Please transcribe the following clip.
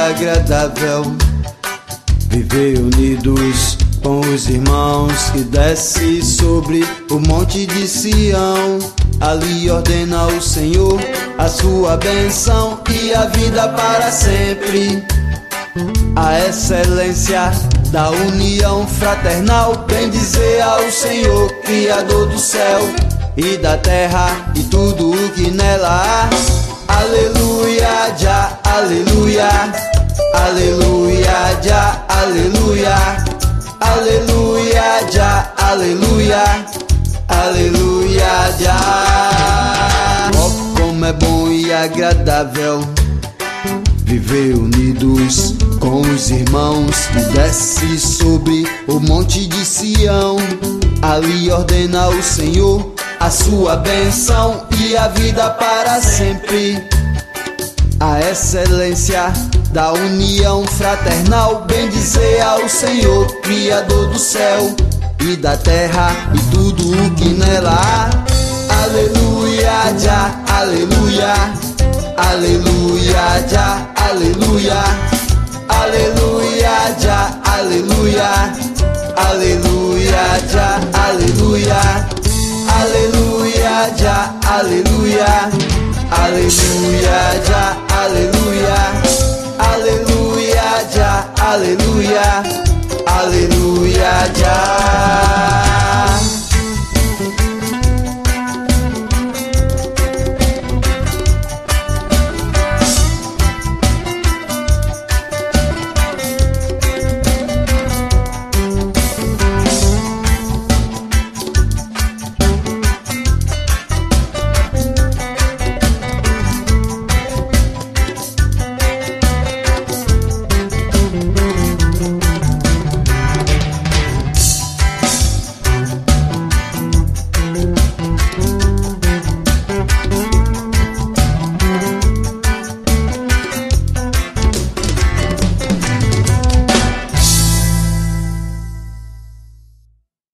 agradável viver unidos com os irmãos que desce sobre o monte de Sião. Ali ordena o Senhor a sua bênção e a vida para sempre. A excelência da união fraternal, bendizer ao Senhor, Criador do céu e da terra e tudo o que nela há. Aleluia, já, aleluia, aleluia, já, aleluia, aleluia, já, aleluia, aleluia, já. Oh, como é bom e agradável viver unidos com os irmãos que desce sobre o monte de Sião. Ali ordena o Senhor a sua bênção e a vida para sempre. A excelência da união fraternal, bendizer ao Senhor, Criador do céu e da terra e tudo o que nela há. Aleluia, já, aleluia, aleluia, já, aleluia, aleluia, já, aleluia, aleluia, já, aleluia, aleluia, já, aleluia, aleluia, já, aleluia, aleluia, já, aleluia, aleluia, já.